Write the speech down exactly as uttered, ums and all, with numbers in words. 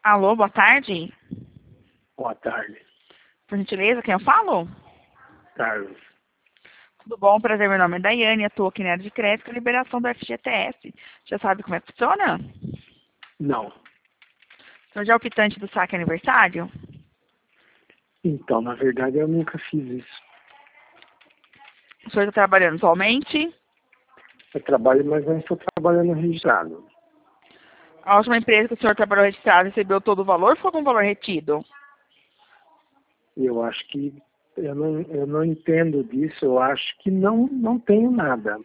Alô, boa tarde. Boa tarde, Por gentileza, quem eu falo? Carlos. Tudo bom? Prazer, meu nome é Daiane, estou aqui na área de crédito com a liberação do F G T S. Já sabe como é que funciona? Não. O senhor já é o quitante do saque aniversário? Então, na verdade, eu nunca fiz isso. O senhor está trabalhando atualmente? Eu trabalho, mas não estou trabalhando registrado. A última empresa que o senhor trabalhou registrado recebeu todo o valor ou foi algum valor retido? Eu acho que eu não, eu não entendo disso. Eu acho que não, não tenho nada.